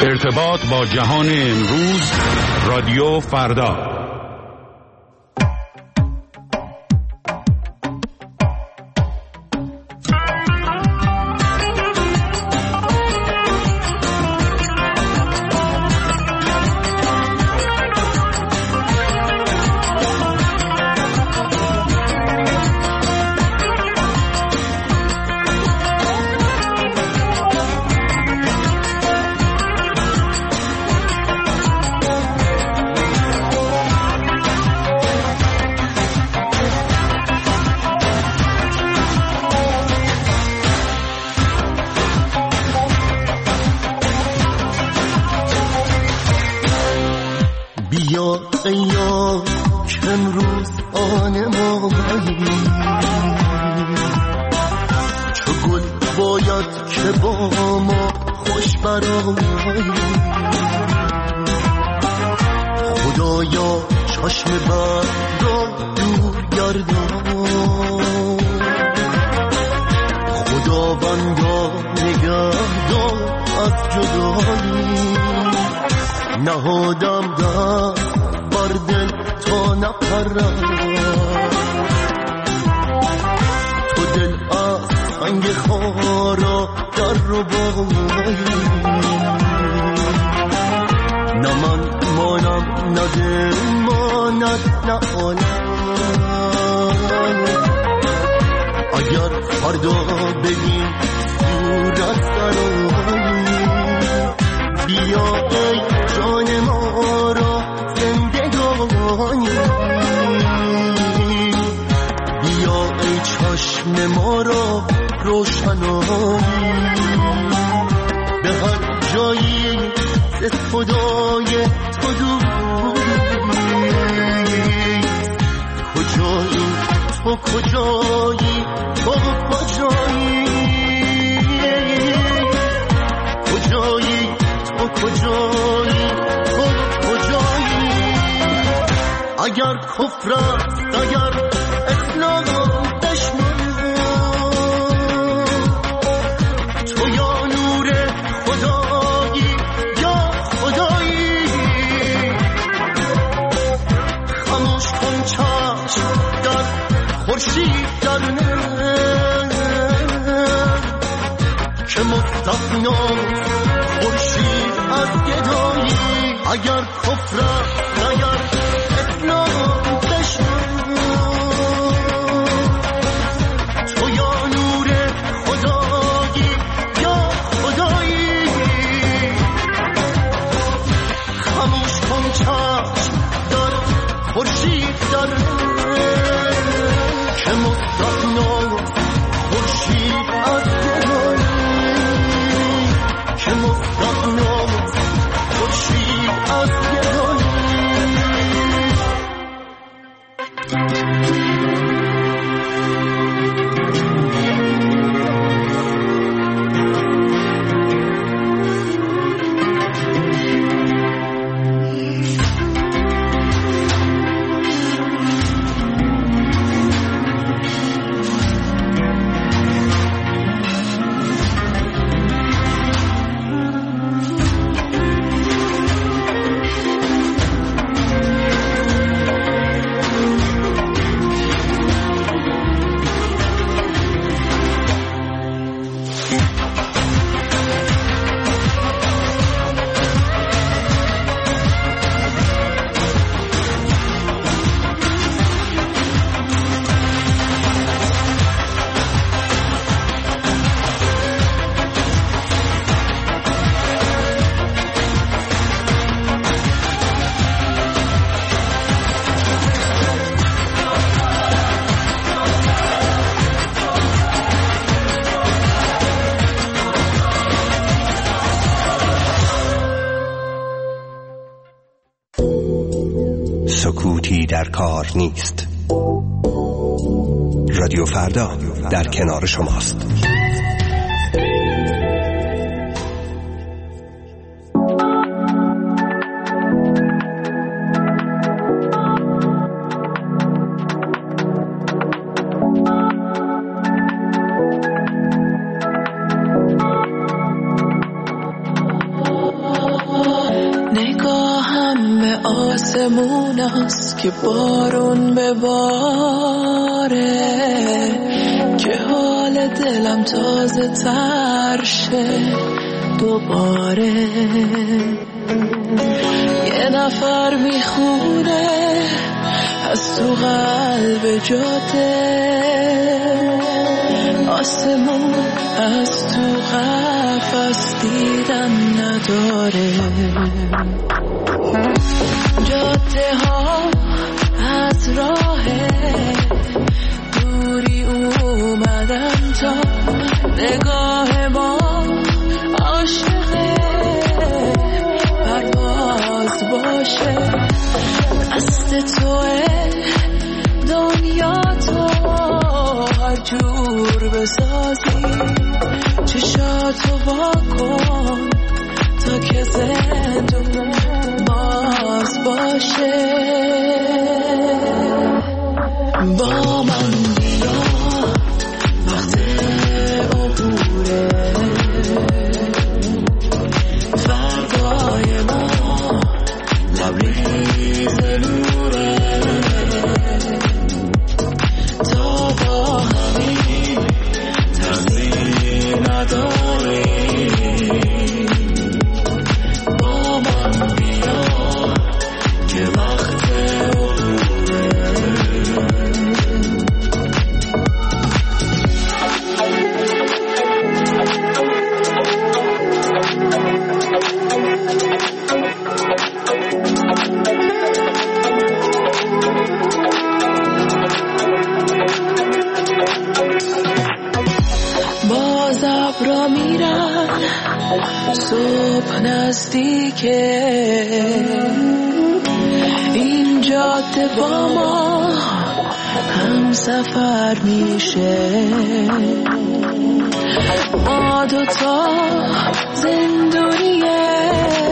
ارتباط با جهان امروز، رادیو فردا. اگر کفر است اگر اسلام دشمن تو یا نور خدایی یا خدایی خاموش کن چشم در خورشید در که مستثنا خورشید از گدایی اگر کفر است اگر تو یا نور خدایی یا خدایی خاموش کن چشم در خورشید در که مستثنا خورشید از گدایی که مستثنا خورشید از گدایی. سکوتی در کار نیست. رادیو فردا در کنار شماست. نگاهم به آسمون است که بارون بباره، که حال دلم تازه تر شه دوباره. یه نفر میخونه از تو قلب جاده، آسمون از تو قفس دیدن نداره. جاده ها از راه دوری اومدن تا نگاه ما عاشقه پرواز باشه. دست توه دنیا تو هر جور بسازی، چشاتو واکن تا که زندون باز باشه. با من بیا وقت عبوره، فردای ما لبریز نوره. تا با همین ترسی نداری، با من بیا که وقت باز ابرا میرن صبح نزدیکه، این جاده با ما هم سفر میشه. ما دوتا زندونیه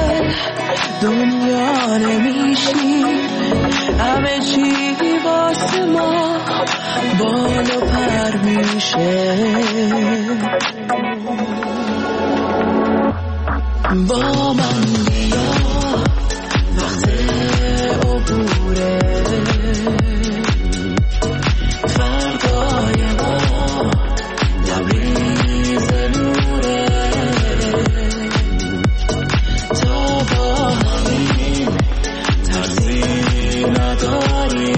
دنیا نمیشیم، همه چی واسه ما بال و پر میشه. با من بیا وقت عبوره، فردای ما لبریز نوره. تا با همین ترسی نداری،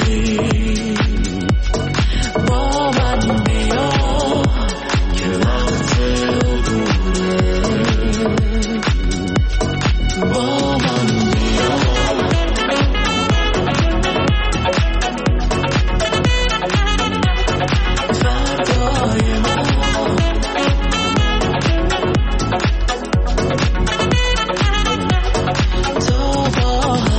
با من بیا که وقت عبوره. با من بیا فردای ما تا با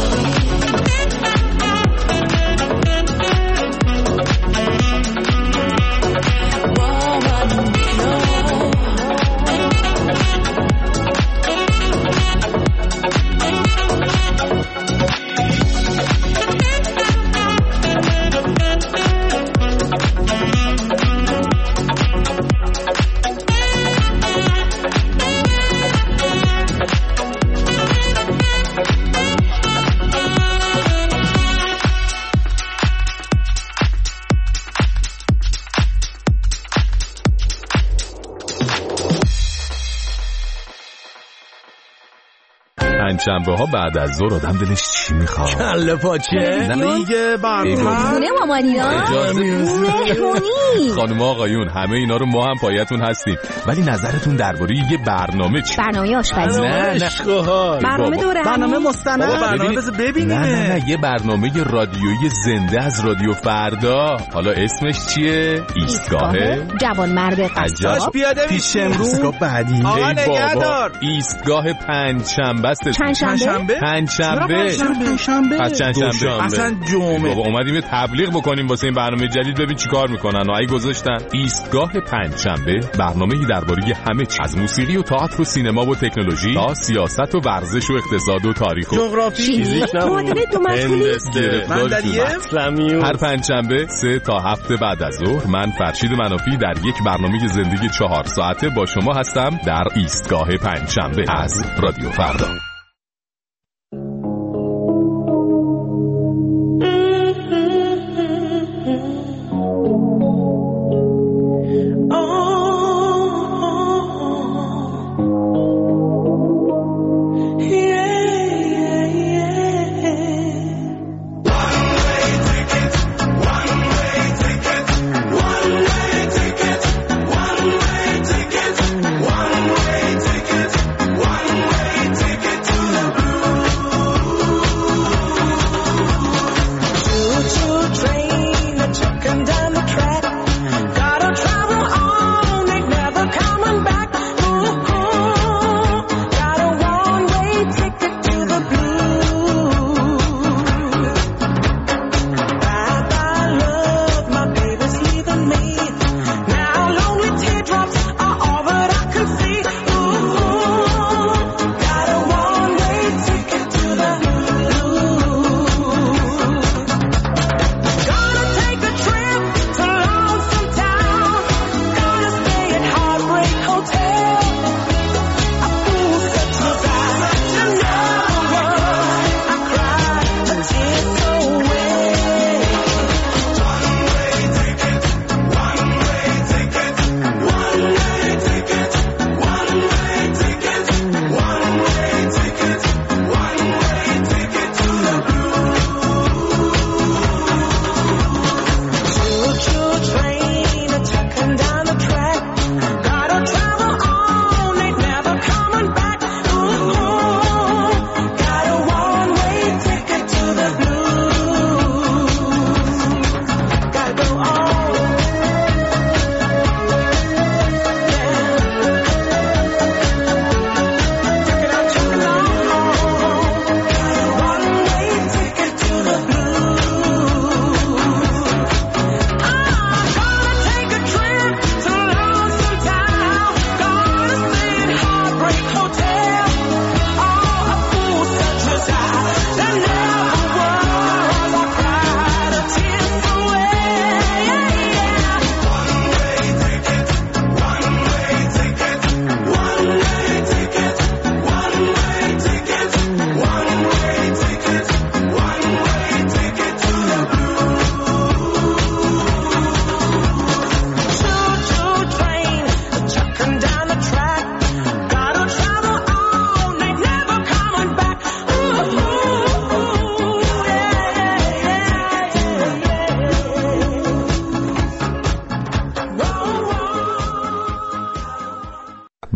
پنجشنبه ها بعد از ظهر آدم دلش چی میخواد؟ کله پاچه دیگه خونه مامانینا مهمونی. خانم آقایون همه اینا رو ما هم پایتون هستیم، ولی نظرتون درباره یه برنامه چی؟ برنامه آشپزی. نه برنامه دوره، برنامه مستند، برنامه بذار ببینیم. نه یه برنامه رادیویی زنده از رادیو فردا. حالا اسمش چیه؟ ایستگاه جوانمرد قصاب پیاده پیش امروز بعدی. آقا نگهدار. ایستگاه پنجشنبه است. پنجشنبه اصلا جمعه. بابا اومدیم تبلیغ بکنیم واسه این برنامه جدید، ببین چیکار میکنن و ای گذاشتن ایستگاه پنجشنبه، برنامه‌ای درباره همه چیز، از موسیقی و تئاتر و سینما و تکنولوژی تا سیاست و ورزش و اقتصاد و تاریخ و جغرافی، فیزیک، معادله دو مسئله، هر پنجشنبه 3 تا 7 بعد از ظهر من فرشید منافی در یک برنامه زندگی 4 ساعته با شما هستم در ایستگاه پنجشنبه از رادیو فردا.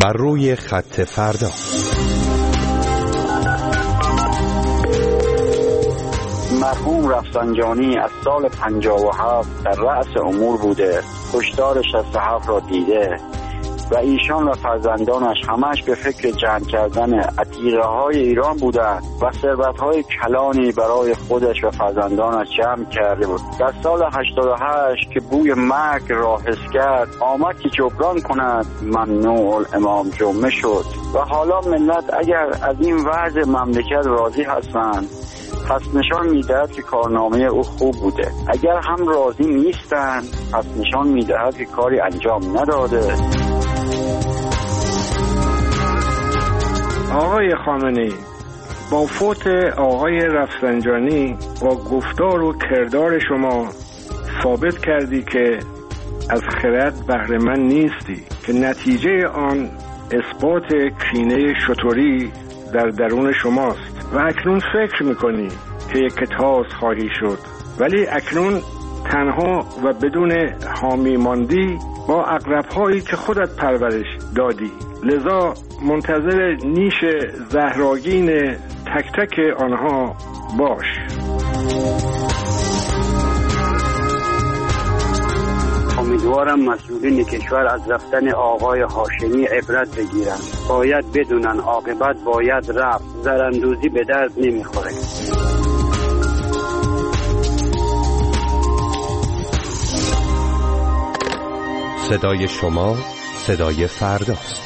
بر روی خط فردا. مرحوم رفسنجانی از سال 57 در رأس امور بوده، کشتار 67 را دیده و ایشان و فرزندانش همش به فکر جمع کردن عتیقه‌های ایران بودند و ثروت‌های کلانی برای خودش و فرزندانش جمع کرده بود. در سال 88 که بوی مرگ را حس کرد، آمد که جبران کند، ممنوع الامام جمعه شد. و حالا ملت اگر از این وضع مملکت راضی هستند، پس نشان میدهد که کارنامه او خوب بوده. اگر هم راضی نیستند، پس نشان میدهد که کاری انجام نداده. آقای خامنه‌ای، با فوت آقای رفسنجانی با گفتار و کردار شما ثابت کردی که از خرد بهره مند نیستی، که نتیجه آن اثبات کینه شتوری در درون شماست و اکنون فکر میکنی که یک تاس خواهی شد، ولی اکنون تنها و بدون حامی ماندی با عقرب‌هایی که خودت پرورش دادی. لذا منتظر نیش زهراگین تک تک آنها باش. امیدوارم مسئولین کشور از رفتن آقای هاشمی عبرت بگیرند. باید بدونن عاقبت باید رفت. زراندوزی به درد نمیخوره. صدای شما صدای فرداست.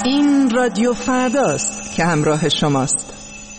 این رادیو فرداست که همراه شماست.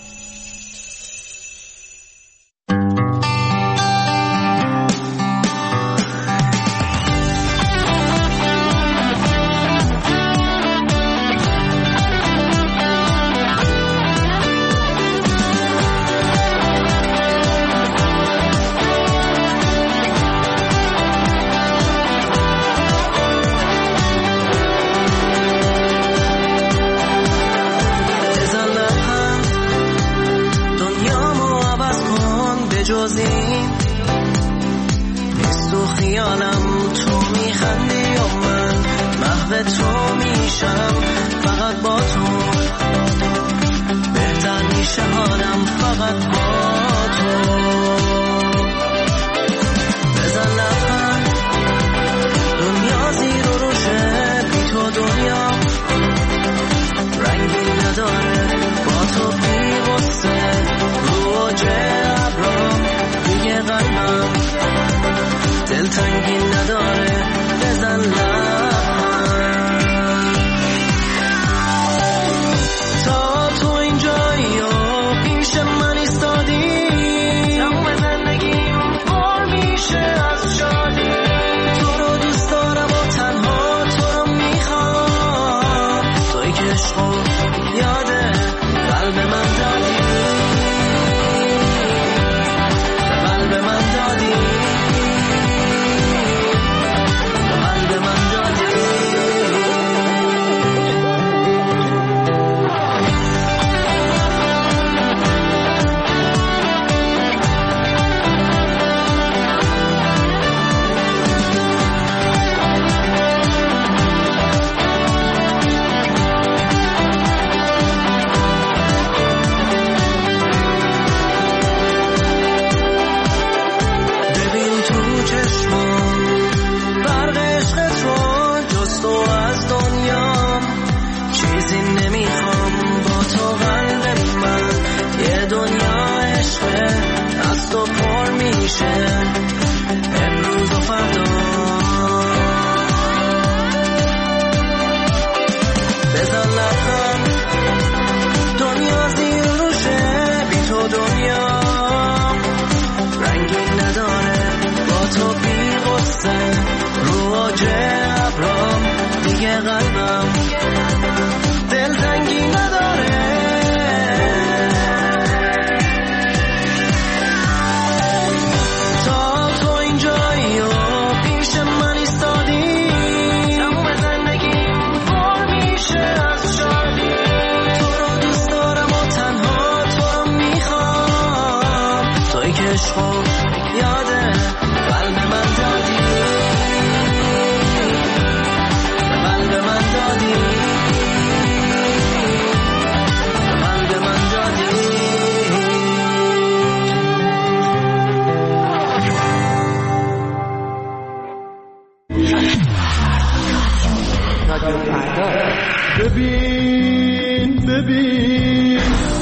ببین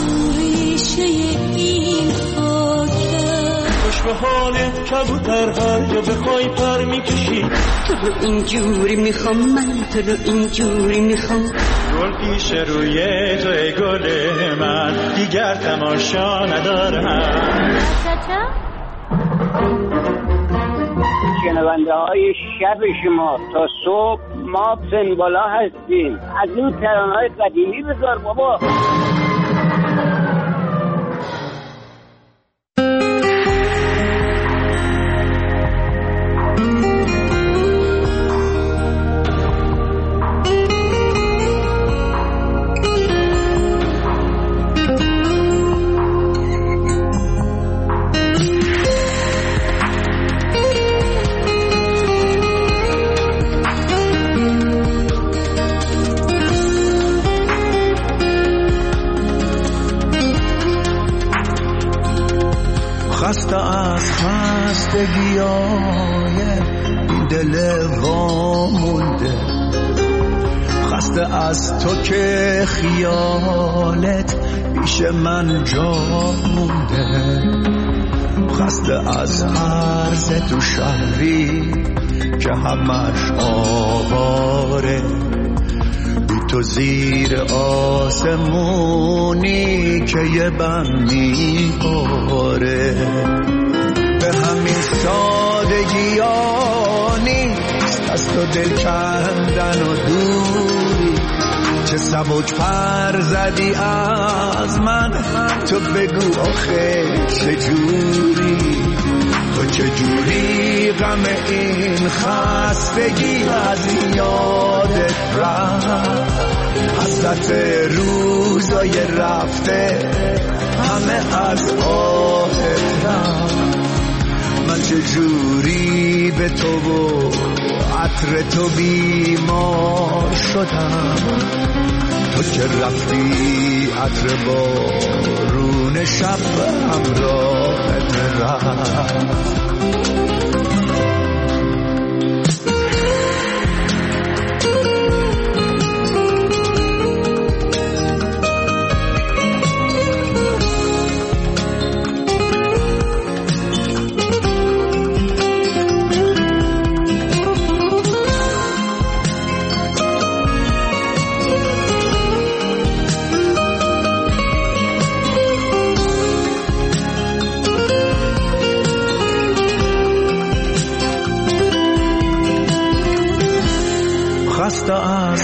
ریشه این خاکه خوش به حالت کبوتر هر جا بخوای پر میکشی تو رو اینجوری میخوام من تو رو اینجوری میخوام گل پیش روی تو ای گل من دیگر تماشا ندارم شنونده های شب شما تا صبح ما سنبالا هستیم از این ترانه‌های قدیمی بذار بابا خسته از خستگیای این دل وامونده خسته از تو که خیالت پیش من جا مونده خسته از عرض تو شهری که همش آواره بی تو زیر آسمونی که یه بند میباره، به همین سادگی ها نیست از تو دل کندن و دوری. چه سبک پر زدی از من، تو بگو آخه چجوری، تو چجوری غم این خستگی از یادت رفت، حسرت روزای رفته همه از آهت رفت. من چجوری به تو و عطر تو بیمار شدم، تو که رفتی عطر بارون شب همراهت رفت. خسته از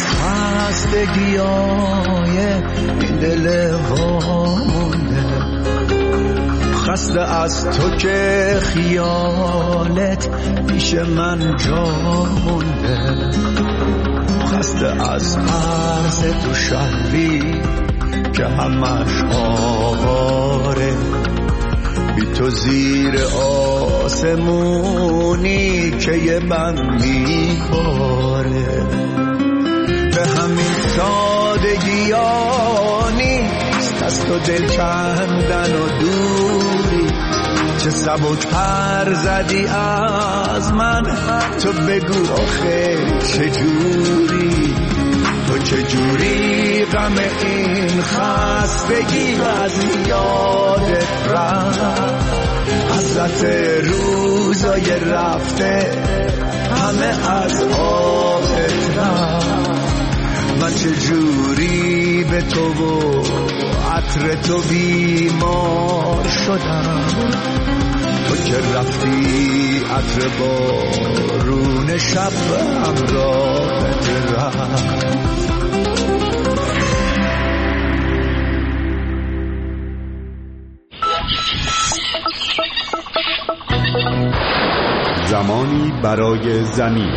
خستگیای این دل وامونده، خسته از تو که خیالت پیش من جا مونده، خسته از عرض تو شهری که همش آواره، بی تو زیر آسمونی که یه بند میباره. به همین سادگی ها نیست از تو دل کندن و دوری. چه سبک پر زدی از من، تو بگو آخه چجوری، تو چجوری غم این خستگی از یادت رفت، حسرت روزای رفته همه از آهت رفت. من چجوری به تو و عطر تو بیمار شدم، تو که رفتی عطر بارون شب همراهت رفت. زمانی برای زمین.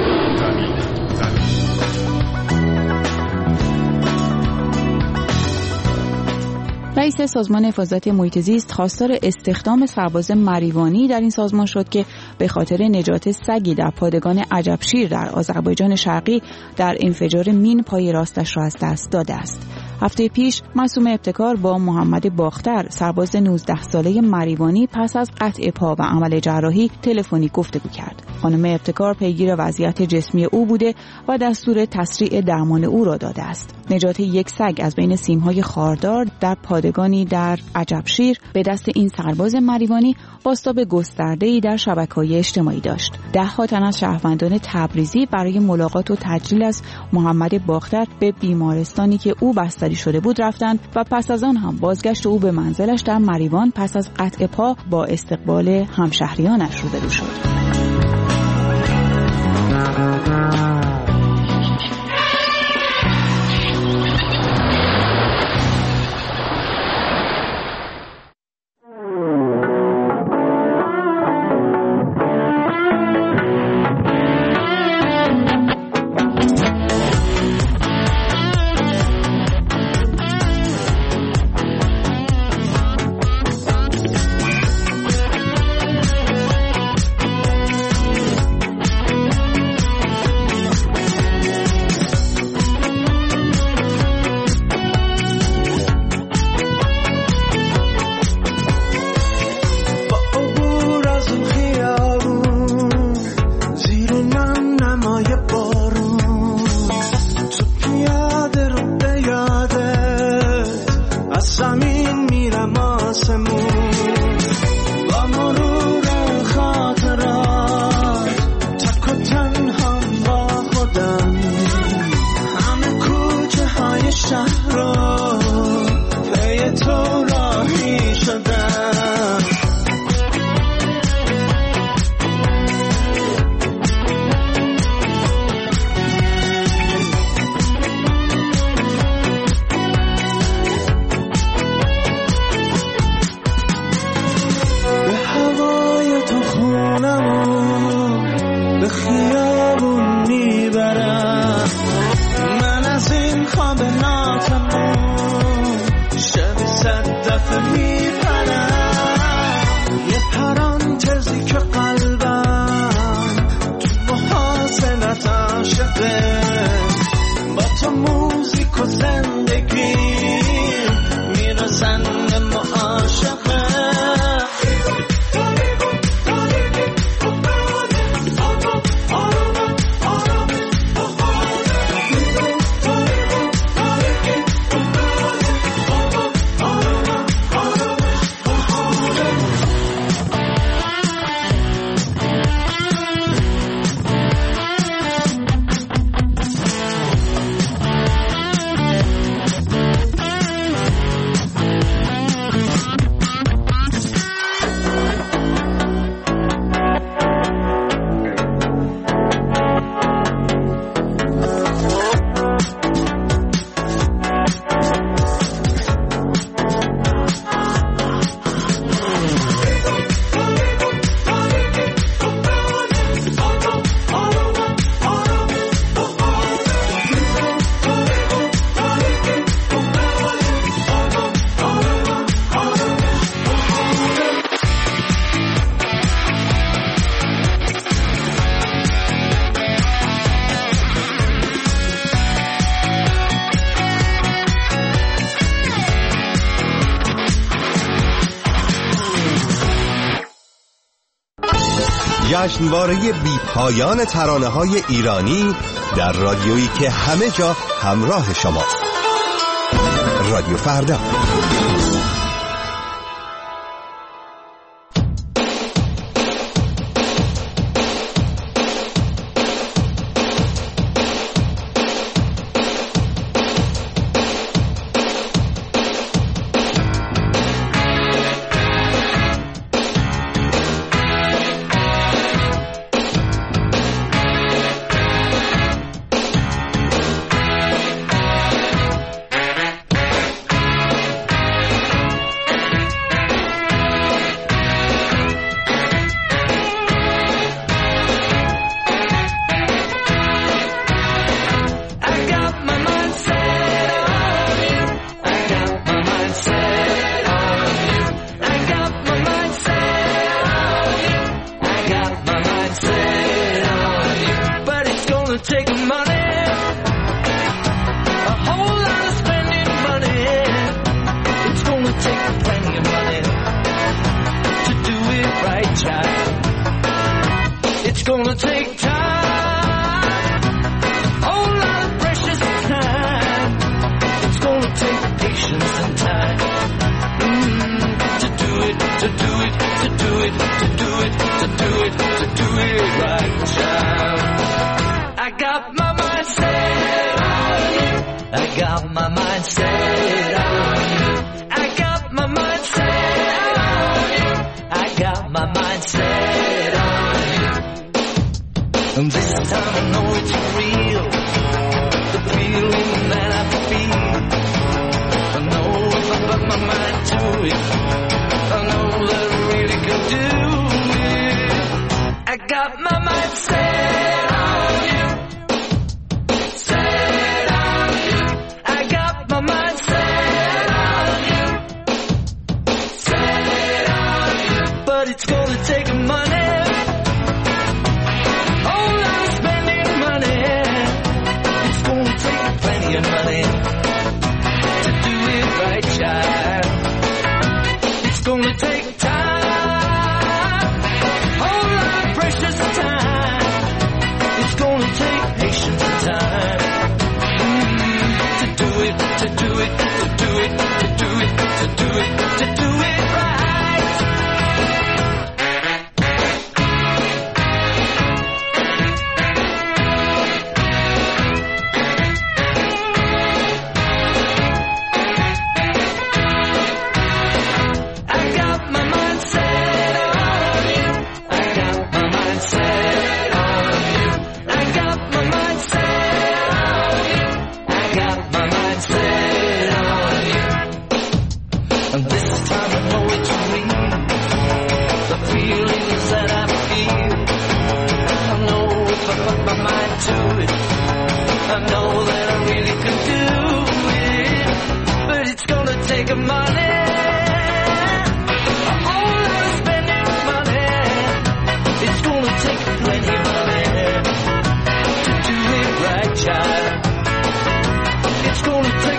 رئیس سازمان حفاظت محیط زیست خواستار استخدام سرباز مریوانی در این سازمان شد که به خاطر نجات سگی در پادگان عجبشیر در آذربایجان شرقی در انفجار مین پای راستش را از دست داده است. هفته پیش معصومه ابتکار با محمد باختر سرباز 19 ساله مریوانی پس از قطع پا و عمل جراحی تلفنی گفتگو کرد. خانم ابتکار پیگیر وضعیت جسمی او بوده و دستور تسریع درمان او را داده است. نجات یک سگ از بین سیم‌های خاردار در پادگانی در عجبشیر به دست این سرباز مریوانی بازتاب گسترده‌ای در شبکه‌های اجتماعی داشت. ده‌ها تن از شهروندان تبریزی برای ملاقات و تجلیل از محمد باختر به بیمارستانی که او بستری شده بود رفتند و پس از آن هم بازگشت او به منزلش در مریوان پس از قطع پا با استقبال همشهریانش روبرو شد. ناتمون شبی صد دفعه میپرم یه پرانتزی که قلبم تو محاسنت عاشقه با تو موزیک و زندگی میرسند ما عاشقه جشنواره بی پایان ترانه‌های ایرانی در رادیویی که همه جا همراه شماست. رادیو فردا.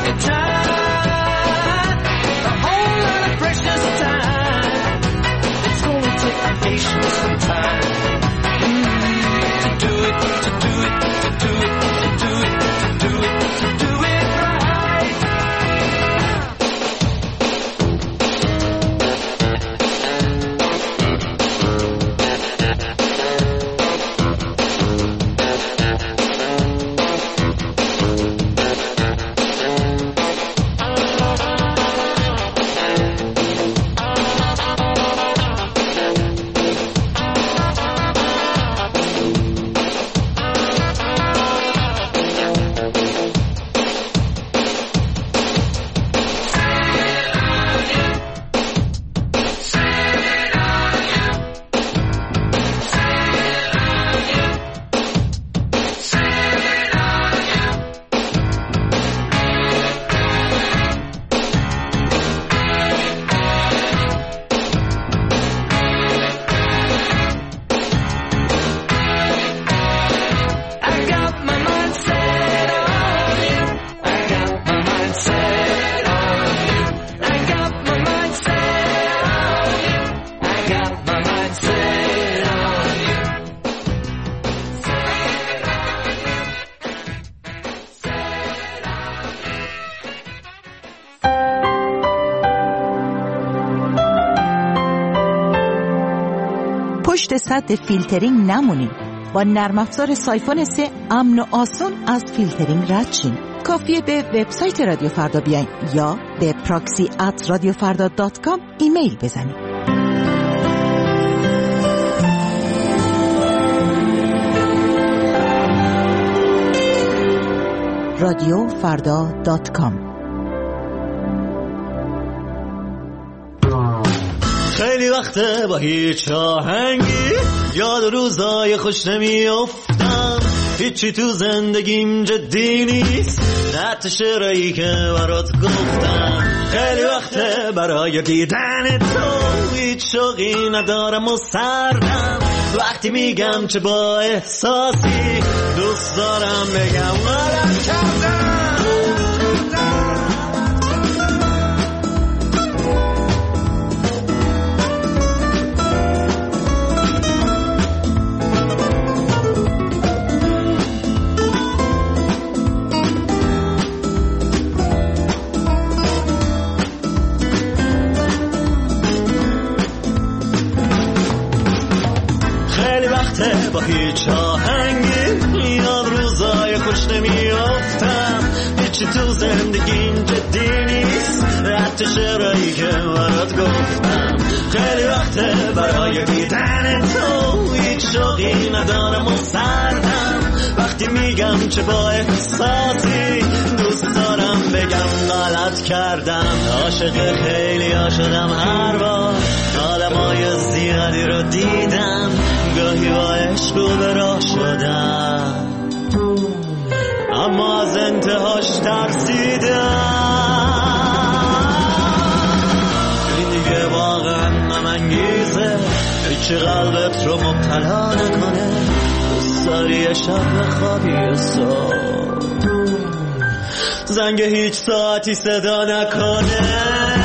your time, a whole lot of precious time. It's gonna take patience and time to do it, to do it, to do it, to do it, to do it, to do it right. پشت سد فیلترینگ نمونین. با نرم افزار سایفون 3 امن و آسون از فیلترینگ رد شین. کافیه به وبسایت رادیو فردا بیاین یا به proxy@radiofarda.com ایمیل بزنید. radiofarda.com. خیلی وقته با هیچ آهنگی یاد روزای خوش نمیافتم، هیچی تو زندگیم جدی نیست، نه تا شعرایی که برات گفتم. خیلی وقته برای دیدن تو هیچ شوقی ندارم و سردم، وقتی میگم چه با احساسی دوست دارم بگم غلط کردم. با هیچ آهنگی یاد روزای خوش نمیافتم، هیچی تو زندگیم جدی نیست، حتی شعرهایی که برات گفتم. خیلی وقته برای دیدن تو هیچ شوقی ندارم و سردم، وقتی میگم چه با احساسی دوست دارم بگم غلط کردم. عاشق خیلی ها شدم هر بار آدمای زیادی رو دیدم، گاهی با عشق رو به راه شدم اما از انتهاش ترسیدم. این دیگه واقعا غم‌انگیزه، هیچی قلبت رو مبتلا نکنه، دوست داری شب بخوابی صبح زنگ هیچ ساعتی صدا نکنه.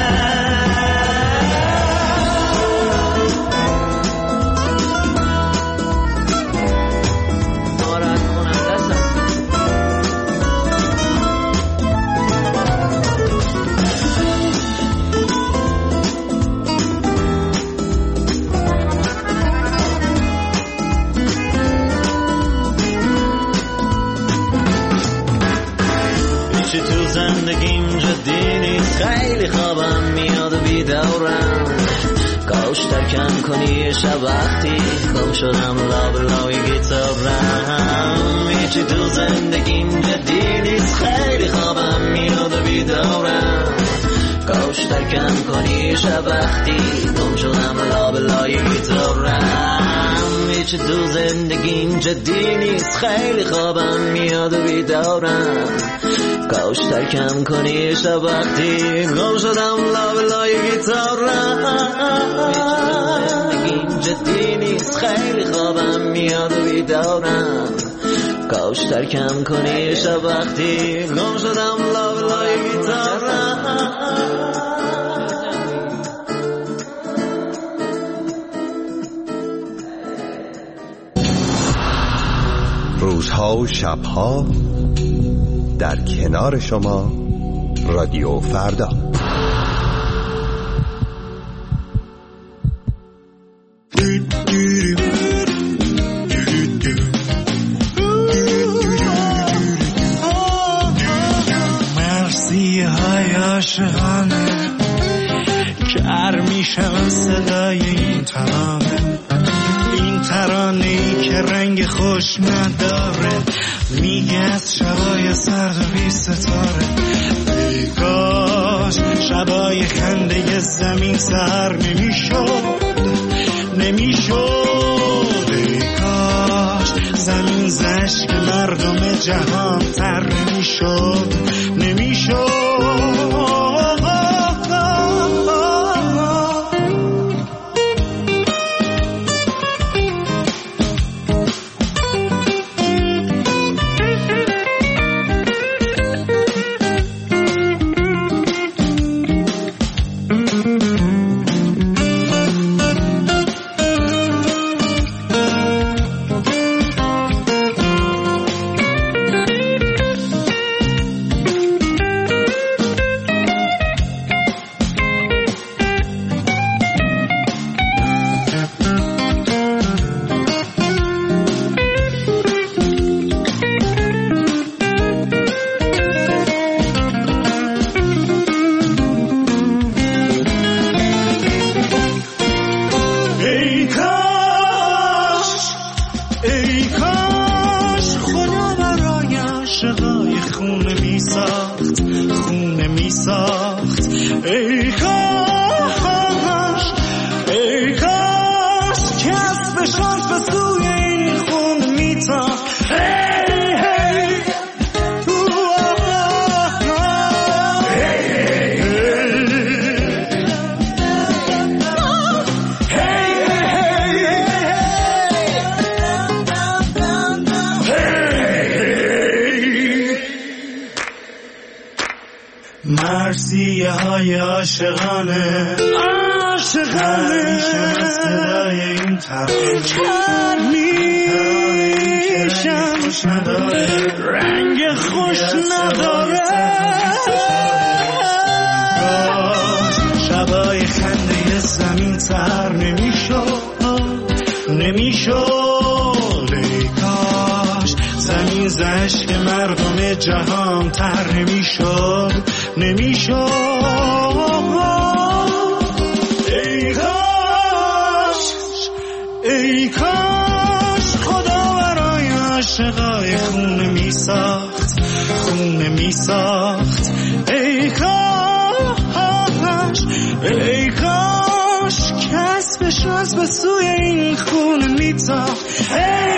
تو زندگیم جدی نیست، خیلی خوابم میاد و بیدارم، کاش ترکم کنی شب وقتی گم شدم لابلای گیتارم. هیچی تو زندگیم جدی نیست، خیلی خوابم میاد و بیدارم، کاش ترکم کنی شب وقتی گم شدم لابلای گیتارم. هیچی تو زندگیم جدی نیست، خیلی خوابم میاد و بیدارم، کاش ترکم کنی شب وقتی گم شدم لابلای گیتارم. زندگیم جدی نیست، خیلی خوابم میاد و بیدارم، کاش ترکم کنی شب وقتی گم شدم لابلای گیتارم. روزها و شبها در کنار شما رادیو فردا. مرسی های عاشقانه کر میشم صدای این ترانه‌ای که رنگ خوش نداره، میگه از شبای سرد و بی ستاره. ای کاش شبای خنده زمین سر نمیشد. ای کاش زمین زشک مردم جهان تر نمیشد. مرسی های عاشقانه میشم صدای این میشم رنگ خوش نداره. شبای خنده زمین تر نمیشد. ای کاش زمین زشک مردم جهان تر نمیشد. ای کاش خدا برای عاشقای خونه میساخت. ای کاش کسبش از به سوی این خونه میتاخت.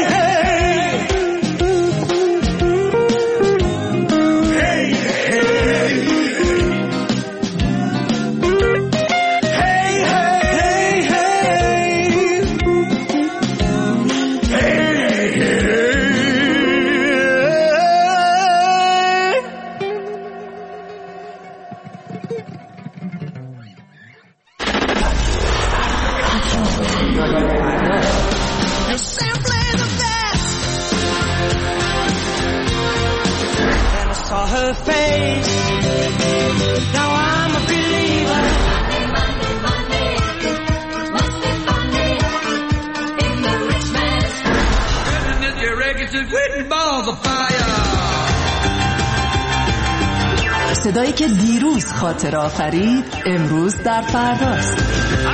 صدایی که دیروز خاطر آفرید امروز در فرداست.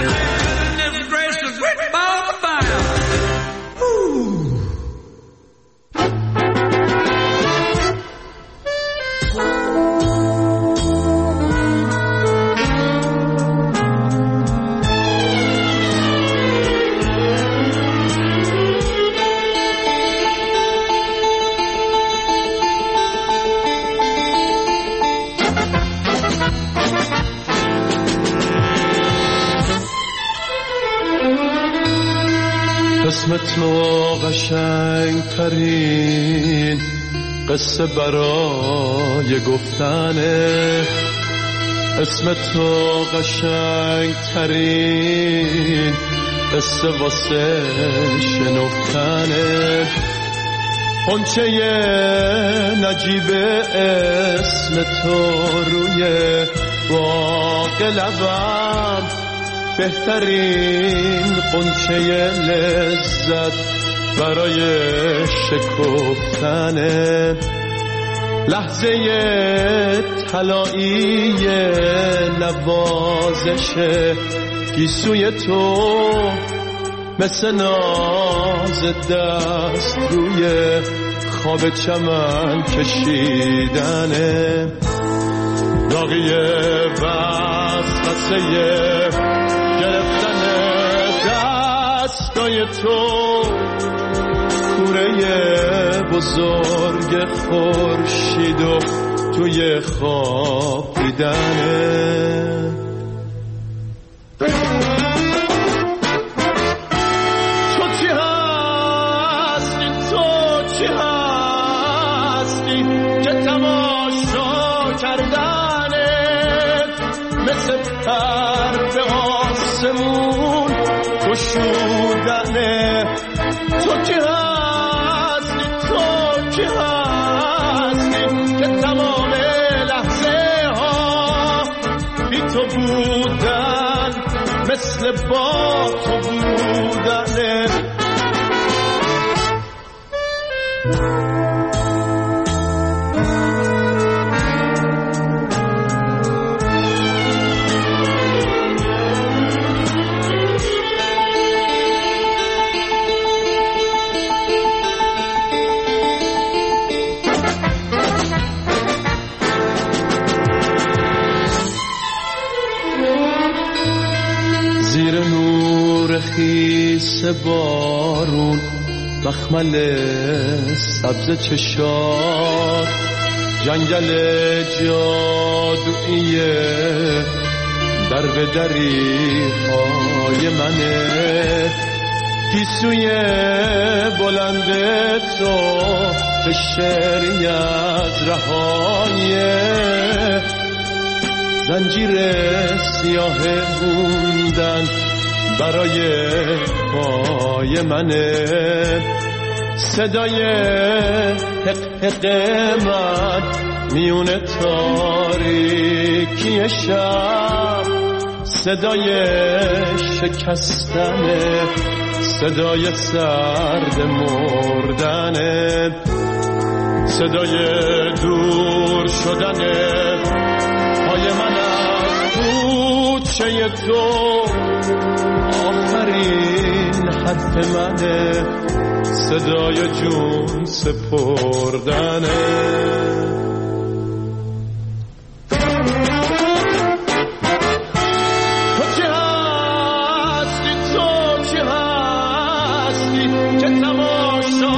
اسم تو قشنگ ترین قصه برای گفتنه. اسم تو قشنگ ترین قصه واسه شنفتنه. غنچه نجیب اسم تو روی باغ لبم، بهترین غنچه لذت برای شکفتنه. لحظه طلایی نوازش گیسوی تو، مثل ناز دست روی خواب چمن کشیدنه. داغی وسوسه گرفتن دستای تو، کوره بزرگ خورشید و توی خواب دیدنه. تو چی هستی، تو چی هستی که تماشا کردنت مثل پر به آسمون گشودنه. تو چی هستی، تو چی هستی که تمام لحظه ها بی تو بودن مثل با تو بودنه. زیر نور خیس بارون مخمل سبز چشات، جنگل جادویی در به دریهای منه. گیسوی بلند تو که شعری از رهایه، زنجیر سیاه موندن برای پای منه. صدای حق حق من میون تاریکی شب، صدای شکستنه، صدای سرد مردنه، صدای دور شدنه پای من از کوچه تو. آخرین حرف منه، صدای جون سپردنه. تو چی هستی، تو چی هستی که تماشا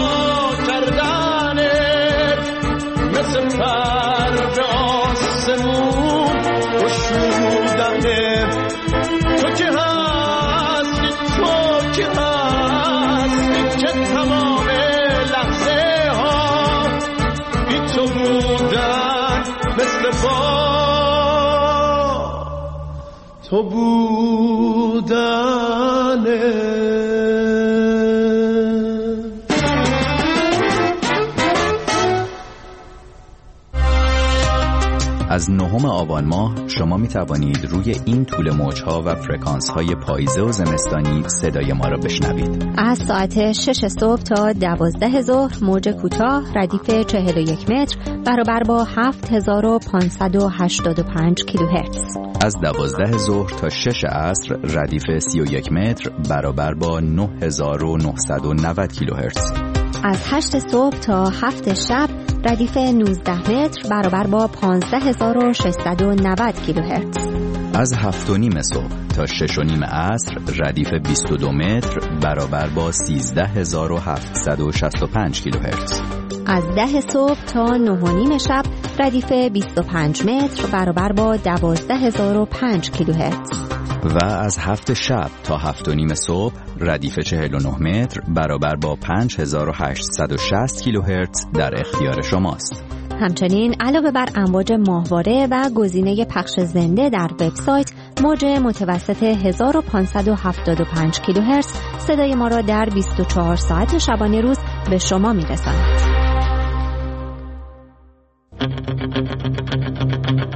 کردنت مثل پر به آسمون گشودنه. تو چی هستی، تو چی هستی که تمام لحظه ها بی تو بودن مثل با تو بودنه. از 9 آبان ماه شما می توانید روی این طول موجها و فرکانس های پاییزه و زمستانی صدای ما را بشنوید. از ساعت 6 صبح تا 12 ظهر موج کوتاه ردیف 41 متر برابر با 7585 کیلوهرتز. از 12 ظهر تا 6 عصر ردیف 31 متر برابر با 9990 کیلوهرتز. از 8 صبح تا 7 شب ردیف 19 متر برابر با 15690 کیلوهرتز. از 7:30 صبح تا 6:30 عصر ردیف 22 متر برابر با 13765 کیلوهرتز. از 10 صبح تا 9:30 شب ردیف 25 متر برابر با 12005 کیلوهرتز. و از 7 شب تا 7:30 صبح ردیف 49 متر برابر با 5860 کیلوهرتز در اختیار شماست. همچنین علاوه بر امواج ماهواره و گزینه پخش زنده در وبسایت، موج متوسط 1575 کیلوهرتز صدای ما را در 24 ساعت شبانه روز به شما میرساند.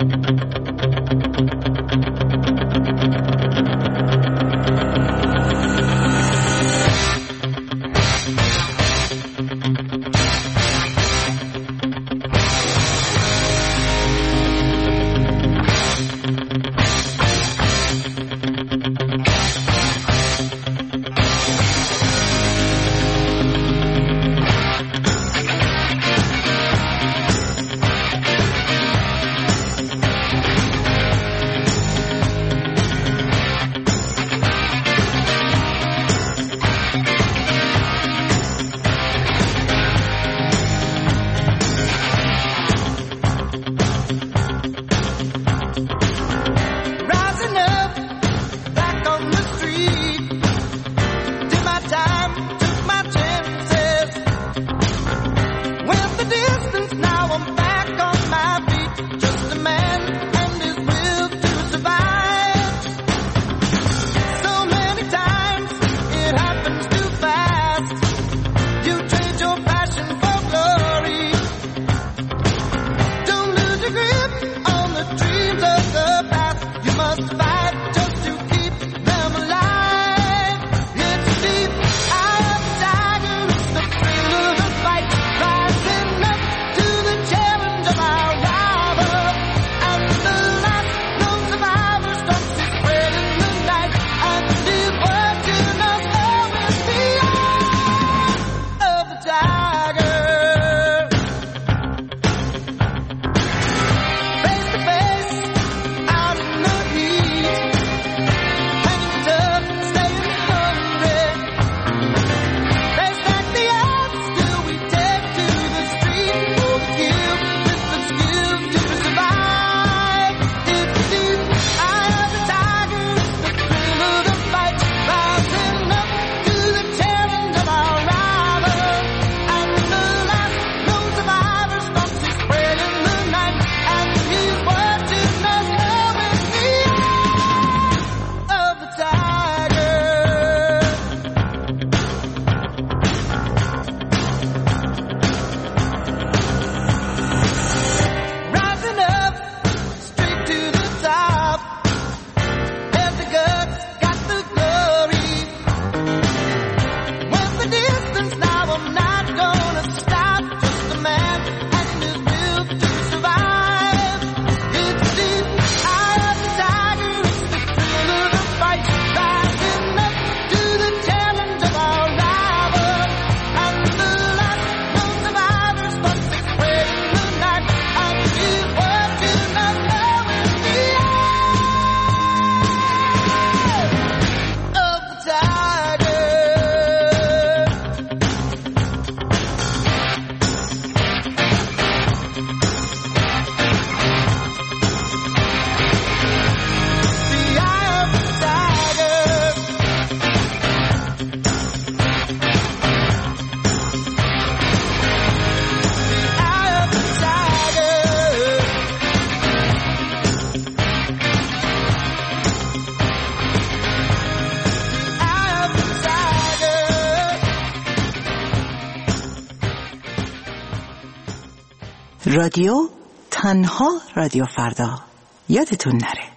رادیو تنها رادیو فردا، یادتون نره.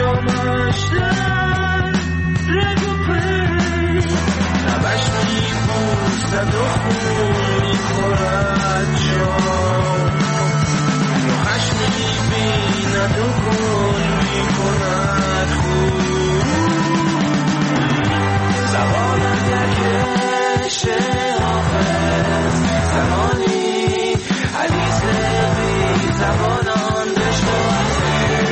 همش در رگ و پی لبش میبوسد و خون میخورد جان روحش میبیند و گل میکند خون زبانم نکشه حافظ زمانی حدیث بی زبانان بشنوده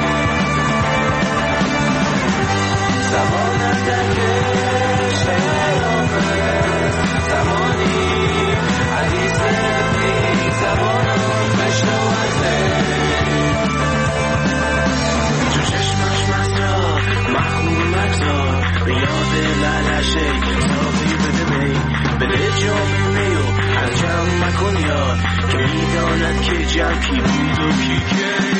زبانم نکشه حافظ زمانی حدیث بی زبانان بشنوده جو چشمش مزرا مخمور مگذار به یاد لعلشه صافی بده می بده جام میو از جمع مکن یاد که میداند که جمع کی بود و کی که